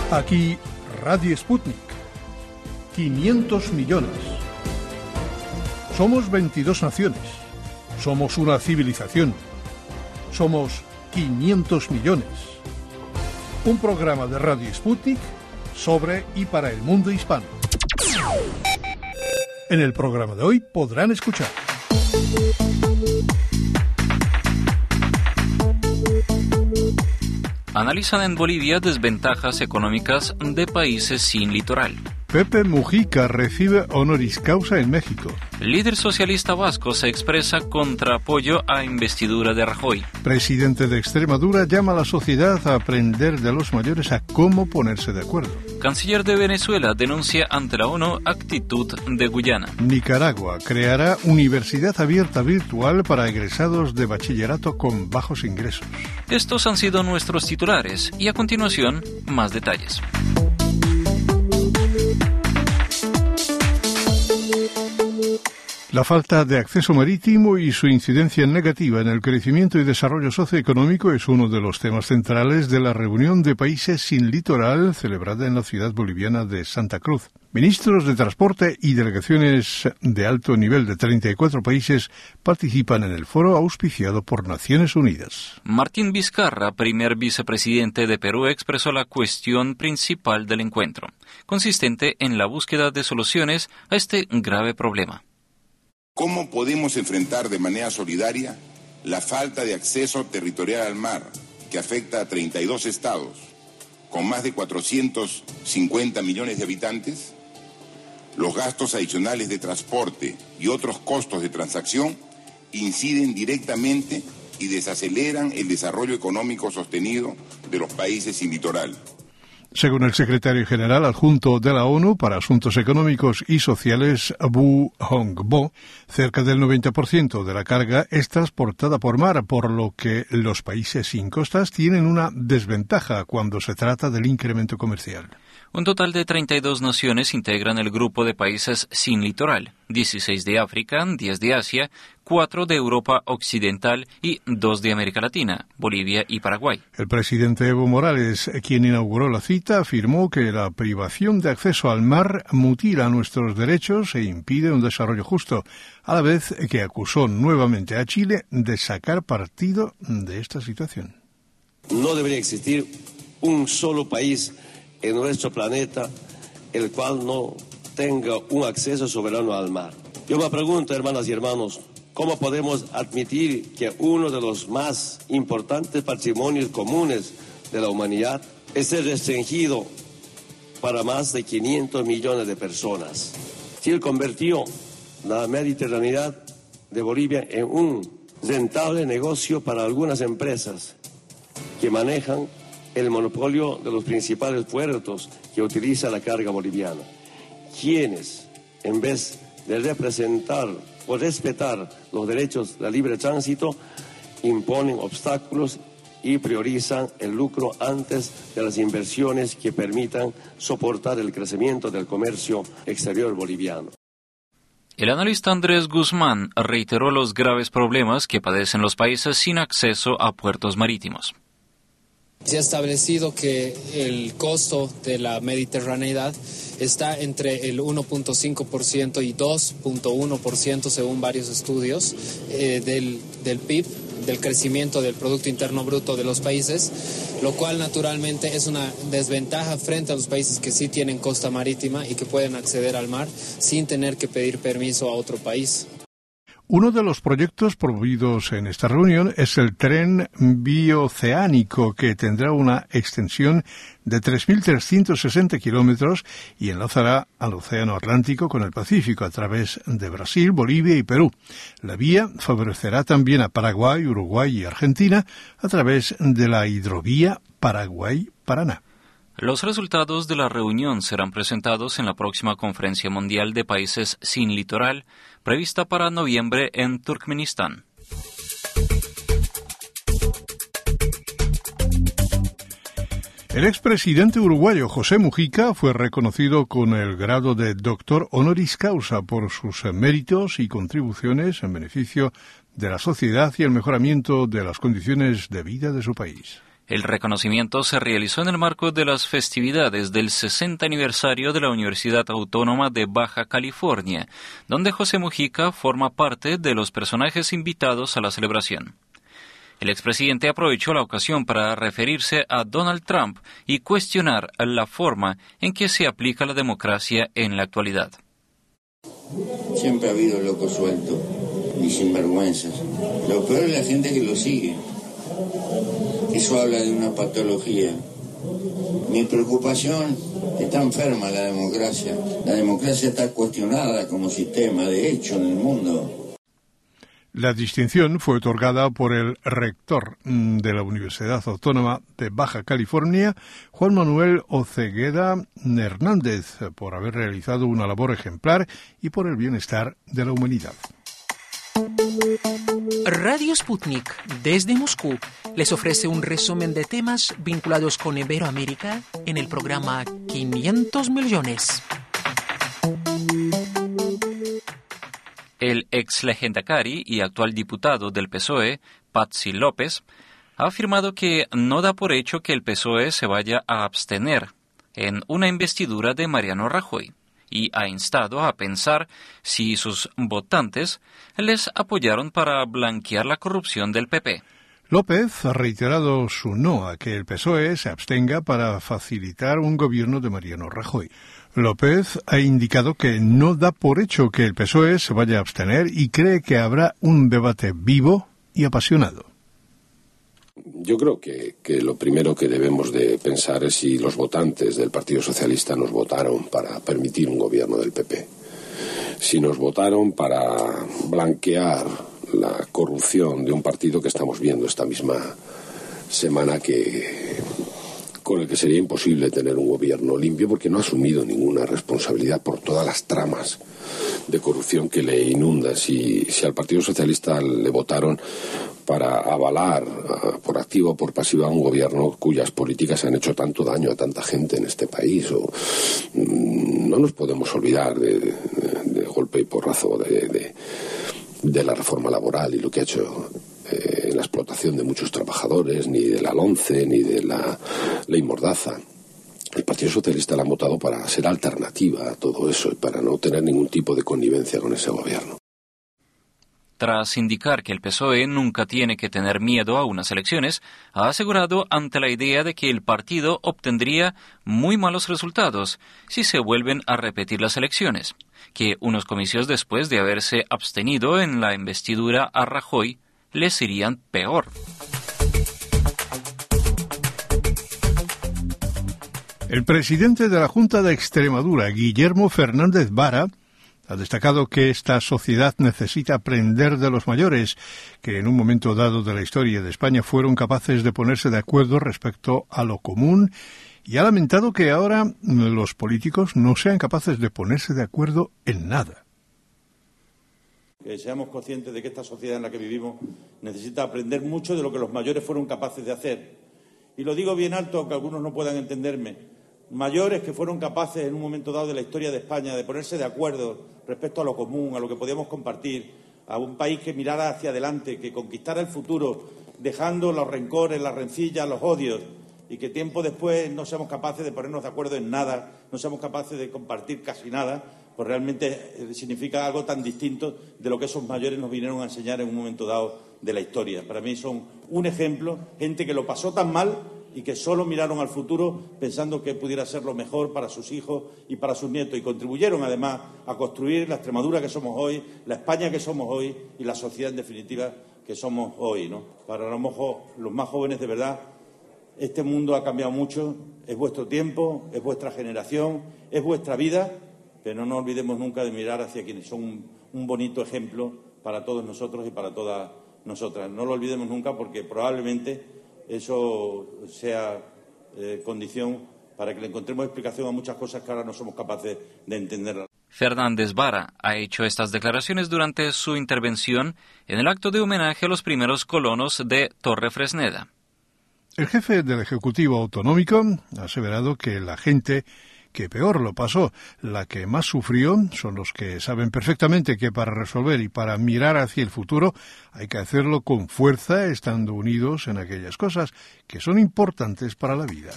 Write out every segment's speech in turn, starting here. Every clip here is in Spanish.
Aquí Radio Sputnik. 500 millones. Somos 22 naciones. Somos una civilización. Somos 500 millones. Un programa de Radio Sputnik sobre y para el mundo hispano. En el programa de hoy podrán escuchar: analizan en Bolivia desventajas económicas de países sin litoral. Pepe Mujica recibe honoris causa en México. Líder socialista vasco se expresa contra apoyo a investidura de Rajoy. Presidente de Extremadura llama a la sociedad a aprender de los mayores a cómo ponerse de acuerdo. Canciller de Venezuela denuncia ante la ONU actitud de Guyana. Nicaragua creará universidad abierta virtual para egresados de bachillerato con bajos ingresos. Estos han sido nuestros titulares y a continuación más detalles. La falta de acceso marítimo y su incidencia negativa en el crecimiento y desarrollo socioeconómico es uno de los temas centrales de la reunión de países sin litoral celebrada en la ciudad boliviana de Santa Cruz. Ministros de Transporte y delegaciones de alto nivel de 34 países participan en el foro auspiciado por Naciones Unidas. Martín Vizcarra, primer vicepresidente de Perú, expresó la cuestión principal del encuentro, consistente en la búsqueda de soluciones a este grave problema. ¿Cómo podemos enfrentar de manera solidaria la falta de acceso territorial al mar que afecta a 32 estados con más de 450 millones de habitantes? Los gastos adicionales de transporte y otros costos de transacción inciden directamente y desaceleran el desarrollo económico sostenido de los países sin litoral. Según el secretario general adjunto de la ONU para Asuntos Económicos y Sociales, Bu Hongbo, cerca del 90% de la carga es transportada por mar, por lo que los países sin costas tienen una desventaja cuando se trata del incremento comercial. Un total de 32 naciones integran el grupo de países sin litoral, 16 de África, 10 de Asia, 4 de Europa Occidental y 2 de América Latina, Bolivia y Paraguay. El presidente Evo Morales, quien inauguró la cita, afirmó que la privación de acceso al mar mutila nuestros derechos e impide un desarrollo justo, a la vez que acusó nuevamente a Chile de sacar partido de esta situación. No debería existir un solo país en nuestro planeta el cual no tenga un acceso soberano al mar. Yo me pregunto, hermanas y hermanos, ¿cómo podemos admitir que uno de los más importantes patrimonios comunes de la humanidad esté restringido para más de 500 millones de personas? Chile convirtió la mediterraneidad de Bolivia en un rentable negocio para algunas empresas que manejan el monopolio de los principales puertos que utiliza la carga boliviana, quienes, en vez de representar o respetar los derechos de libre tránsito, imponen obstáculos y priorizan el lucro antes de las inversiones que permitan soportar el crecimiento del comercio exterior boliviano. El analista Andrés Guzmán reiteró los graves problemas que padecen los países sin acceso a puertos marítimos. Se ha establecido que el costo de la mediterraneidad está entre el 1.5% y 2.1% según varios estudios del PIB, del crecimiento del Producto Interno Bruto de los países, lo cual naturalmente es una desventaja frente a los países que sí tienen costa marítima y que pueden acceder al mar sin tener que pedir permiso a otro país. Uno de los proyectos promovidos en esta reunión es el tren bioceánico, que tendrá una extensión de 3.360 kilómetros y enlazará al Océano Atlántico con el Pacífico a través de Brasil, Bolivia y Perú. La vía favorecerá también a Paraguay, Uruguay y Argentina a través de la hidrovía Paraguay-Paraná. Los resultados de la reunión serán presentados en la próxima Conferencia Mundial de Países sin Litoral, prevista para noviembre en Turkmenistán. El expresidente uruguayo José Mujica fue reconocido con el grado de doctor honoris causa por sus méritos y contribuciones en beneficio de la sociedad y el mejoramiento de las condiciones de vida de su país. El reconocimiento se realizó en el marco de las festividades del 60 aniversario de la Universidad Autónoma de Baja California, donde José Mujica forma parte de los personajes invitados a la celebración. El expresidente aprovechó la ocasión para referirse a Donald Trump y cuestionar la forma en que se aplica la democracia en la actualidad. Siempre ha habido locos sueltos y sinvergüenzas. Lo peor es la gente que lo sigue. Eso habla de una patología. Mi preocupación, está enferma la democracia. La democracia está cuestionada como sistema de hecho en el mundo. La distinción fue otorgada por el rector de la Universidad Autónoma de Baja California, Juan Manuel Ocegueda Hernández, por haber realizado una labor ejemplar y por el bienestar de la humanidad. Radio Sputnik, desde Moscú, les ofrece un resumen de temas vinculados con Iberoamérica en el programa 500 millones. El ex lehendakari y actual diputado del PSOE, Patxi López, ha afirmado que no da por hecho que el PSOE se vaya a abstener en una investidura de Mariano Rajoy y ha instado a pensar si sus votantes les apoyaron para blanquear la corrupción del PP. López ha reiterado su no a que el PSOE se abstenga para facilitar un gobierno de Mariano Rajoy. López ha indicado que no da por hecho que el PSOE se vaya a abstener y cree que habrá un debate vivo y apasionado. Yo creo que lo primero que debemos de pensar es si los votantes del Partido Socialista nos votaron para permitir un gobierno del PP. Si nos votaron para blanquear la corrupción de un partido que estamos viendo esta misma semana con el que sería imposible tener un gobierno limpio porque no ha asumido ninguna responsabilidad por todas las tramas de corrupción que le inundan. Si al Partido Socialista le votaron para avalar por activa o por pasiva un gobierno cuyas políticas han hecho tanto daño a tanta gente en este país, no nos podemos olvidar de golpe y porrazo de la reforma laboral y lo que ha hecho en la explotación de muchos trabajadores, ni de la LONCE, ni de la ley Mordaza. El Partido Socialista la han votado para ser alternativa a todo eso y para no tener ningún tipo de connivencia con ese gobierno. Tras indicar que el PSOE nunca tiene que tener miedo a unas elecciones, ha asegurado ante la idea de que el partido obtendría muy malos resultados si se vuelven a repetir las elecciones, que unos comicios después de haberse abstenido en la investidura a Rajoy les irían peor. El presidente de la Junta de Extremadura, Guillermo Fernández Vara, ha destacado que esta sociedad necesita aprender de los mayores, que en un momento dado de la historia de España fueron capaces de ponerse de acuerdo respecto a lo común, y ha lamentado que ahora los políticos no sean capaces de ponerse de acuerdo en nada. Que seamos conscientes de que esta sociedad en la que vivimos necesita aprender mucho de lo que los mayores fueron capaces de hacer. Y lo digo bien alto, aunque algunos no puedan entenderme. Mayores que fueron capaces en un momento dado de la historia de España de ponerse de acuerdo respecto a lo común, a lo que podíamos compartir, a un país que mirara hacia adelante, que conquistara el futuro, dejando los rencores, las rencillas, los odios, y que tiempo después no seamos capaces de ponernos de acuerdo en nada, no seamos capaces de compartir casi nada, pues realmente significa algo tan distinto de lo que esos mayores nos vinieron a enseñar en un momento dado de la historia. Para mí son un ejemplo, gente que lo pasó tan mal y que solo miraron al futuro pensando que pudiera ser lo mejor para sus hijos y para sus nietos, y contribuyeron además a construir la Extremadura que somos hoy, la España que somos hoy y la sociedad en definitiva que somos hoy, ¿no? Para los más jóvenes, de verdad, este mundo ha cambiado mucho, es vuestro tiempo, es vuestra generación, es vuestra vida, pero no olvidemos nunca de mirar hacia quienes son un bonito ejemplo para todos nosotros y para todas nosotras. No lo olvidemos nunca porque probablemente eso sea condición para que le encontremos explicación a muchas cosas que ahora no somos capaces de entender. Fernández Vara ha hecho estas declaraciones durante su intervención en el acto de homenaje a los primeros colonos de Torre Fresneda. El jefe del Ejecutivo Autonómico ha aseverado que la gente que peor lo pasó, la que más sufrió, son los que saben perfectamente que para resolver y para mirar hacia el futuro hay que hacerlo con fuerza, estando unidos en aquellas cosas que son importantes para la vida.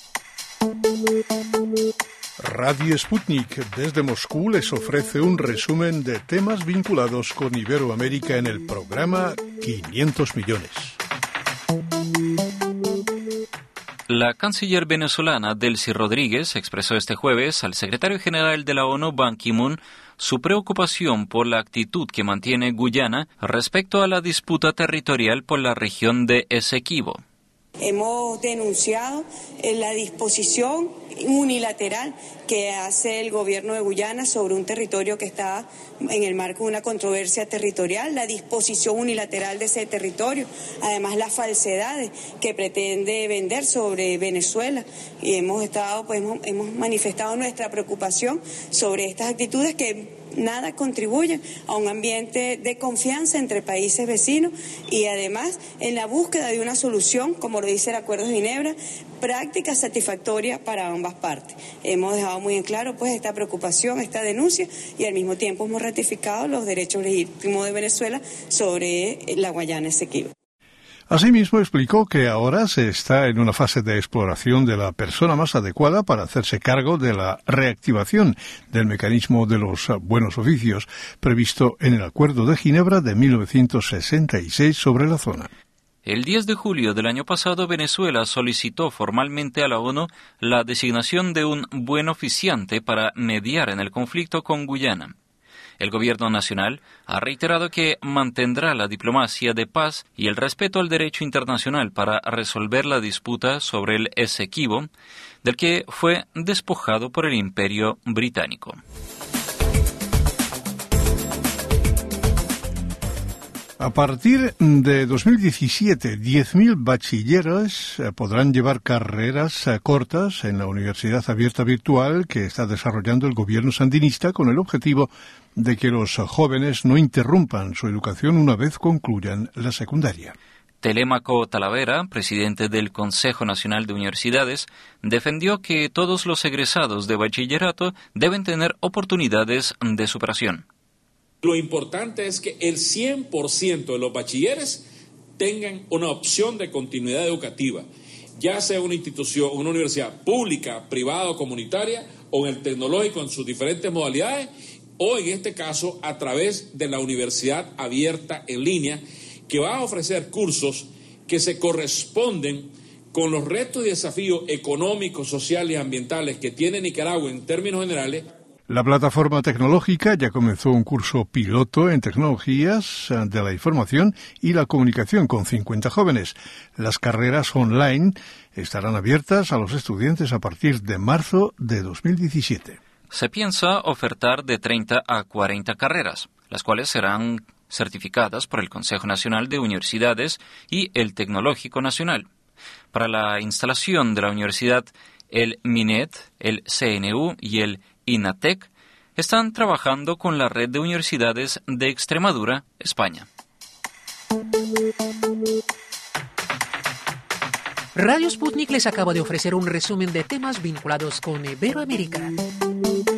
Radio Sputnik desde Moscú les ofrece un resumen de temas vinculados con Iberoamérica en el programa 500 millones. La canciller venezolana Delcy Rodríguez expresó este jueves al secretario general de la ONU, Ban Ki-moon, su preocupación por la actitud que mantiene Guyana respecto a la disputa territorial por la región de Esequibo. Hemos denunciado la disposición unilateral que hace el gobierno de Guyana sobre un territorio que está en el marco de una controversia territorial, la disposición unilateral de ese territorio, además las falsedades que pretende vender sobre Venezuela, y hemos manifestado nuestra preocupación sobre estas actitudes que nada contribuyen a un ambiente de confianza entre países vecinos y además en la búsqueda de una solución, como lo dice el Acuerdo de Ginebra, práctica satisfactoria para ambas partes. Hemos dejado muy en claro esta preocupación, esta denuncia, y al mismo tiempo hemos ratificado los derechos legítimos de Venezuela sobre la Guayana Esequibo. Asimismo, explicó que ahora se está en una fase de exploración de la persona más adecuada para hacerse cargo de la reactivación del mecanismo de los buenos oficios previsto en el Acuerdo de Ginebra de 1966 sobre la zona. El 10 de julio del año pasado, Venezuela solicitó formalmente a la ONU la designación de un buen oficiante para mediar en el conflicto con Guyana. El gobierno nacional ha reiterado que mantendrá la diplomacia de paz y el respeto al derecho internacional para resolver la disputa sobre el Esequibo, del que fue despojado por el Imperio Británico. A partir de 2017, 10.000 bachilleros podrán llevar carreras cortas en la Universidad Abierta Virtual que está desarrollando el gobierno sandinista con el objetivo de que los jóvenes no interrumpan su educación una vez concluyan la secundaria. Telémaco Talavera, presidente del Consejo Nacional de Universidades, defendió que todos los egresados de bachillerato deben tener oportunidades de superación. Lo importante es que el 100% de los bachilleres tengan una opción de continuidad educativa, ya sea una institución, una universidad pública, privada o comunitaria, o en el tecnológico en sus diferentes modalidades, o en este caso a través de la Universidad Abierta en línea, que va a ofrecer cursos que se corresponden con los retos y desafíos económicos, sociales y ambientales que tiene Nicaragua en términos generales. La plataforma tecnológica ya comenzó un curso piloto en tecnologías de la información y la comunicación con 50 jóvenes. Las carreras online estarán abiertas a los estudiantes a partir de marzo de 2017. Se piensa ofertar de 30 a 40 carreras, las cuales serán certificadas por el Consejo Nacional de Universidades y el Tecnológico Nacional. Para la instalación de la universidad, el MINET, el CNU y el INATEC están trabajando con la red de universidades de Extremadura, España. Radio Sputnik les acaba de ofrecer un resumen de temas vinculados con Iberoamérica.